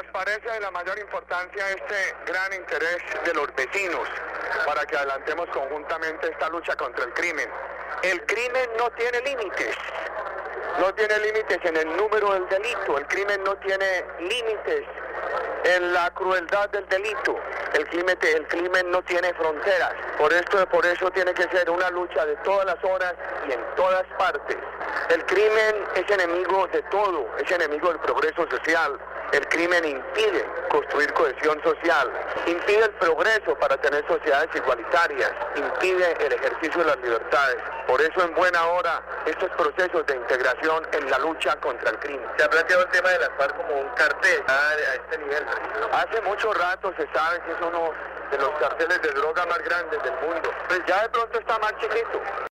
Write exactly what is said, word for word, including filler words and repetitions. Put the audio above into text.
Nos parece de la mayor importancia este gran interés de los vecinos para que adelantemos conjuntamente esta lucha contra el crimen. El crimen no tiene límites, no tiene límites en el número del delito, el crimen no tiene límites en la crueldad del delito, el crimen, el crimen no tiene fronteras, por esto, por eso tiene que ser una lucha de todas las horas y en todas partes. El crimen es enemigo de todo, es enemigo del progreso social. El crimen impide construir cohesión social, impide el progreso para tener sociedades igualitarias, impide el ejercicio de las libertades. Por eso en buena hora estos procesos de integración en la lucha contra el crimen. ¿Se ha planteado el tema de las FARC como un cartel a este nivel? Hace mucho rato se sabe que es uno de los carteles de droga más grandes del mundo. Pues ya de pronto está más chiquito.